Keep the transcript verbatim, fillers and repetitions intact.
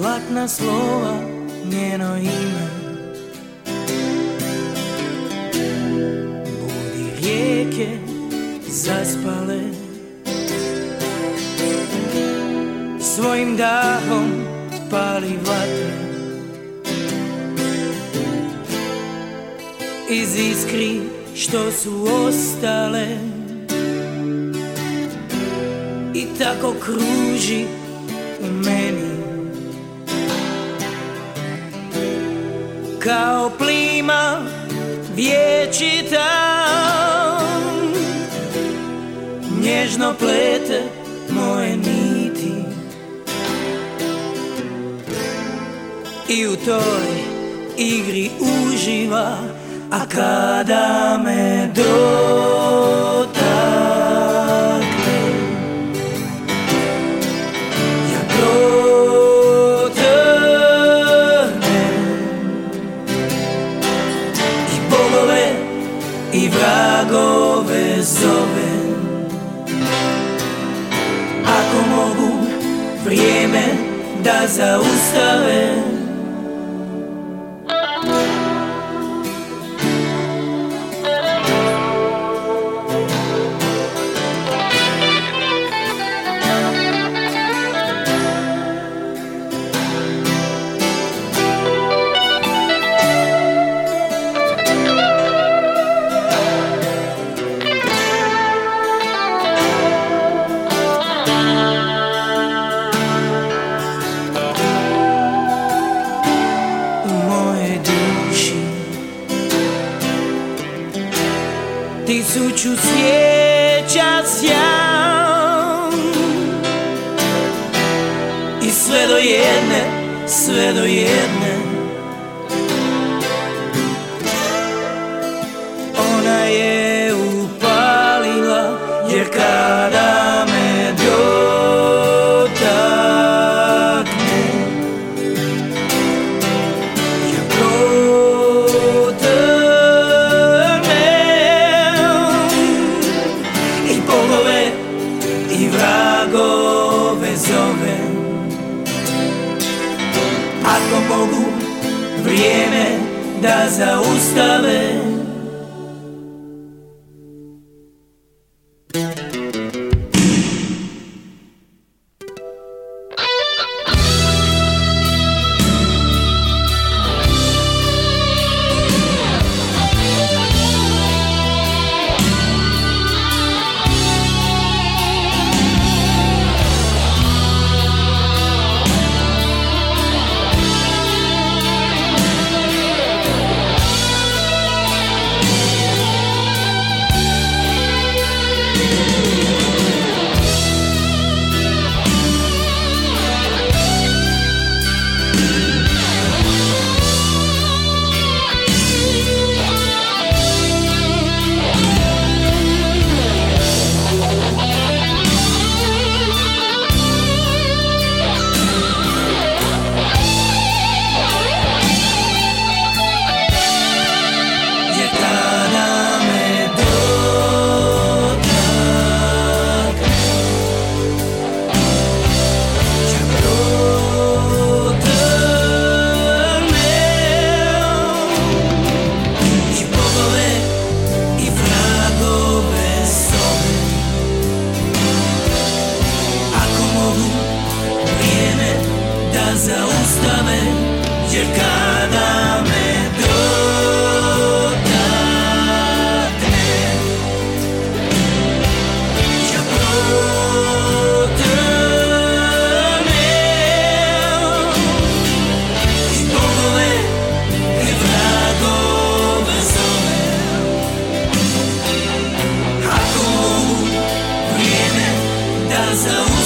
zlatna slova, njeno ime. Budi rijeke zaspale, svojim dahom pali vatre. Iz iskri što su ostale i tako kruži u meni kao plima vječita, nježno plete moje niti i u toj igri uživa. A kada me dotakne, ja protrnem i bogove i vragove zovem. Ako mogu vrijeme da zaustavem, tisuću svijeća sjam i sve do jedne, sve do jedne ona je upalila, jer kada me dotakne, ja protrnem i vragove zovem. Ako mogu vrijeme da zaustavem, zaustave, jer kada me dotakne, ja protrnem i bogove i vragove zovem. Ako mogu vrijeme da zaustavim,